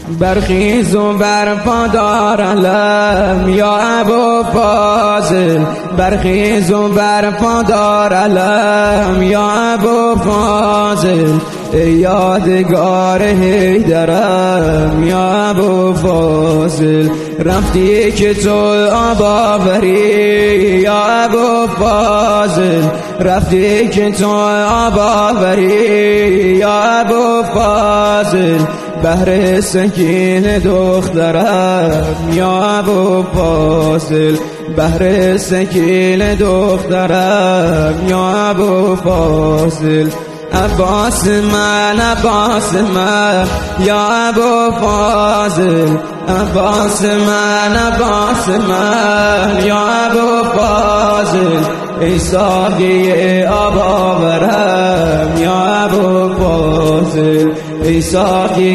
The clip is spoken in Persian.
برخیز و برپا دار علم یا ابو فاضل، برخیز و برپا دار علم یا ابو فاضل، یادگار حیدرم یا ابو فاضل. رفتی که تو آب آوری یا ابو فاضل، رفتی که تو آب آوری یا ابو فاضل، بهر سکین دخترم یا ابو فاضل، بهر سکین دخترم یا ابو فاضل. عباس من یا ابو فاضل، عباس من یا ابو فاضل، ای ساقی آب آورم یا ابو فاضل، ای ساقی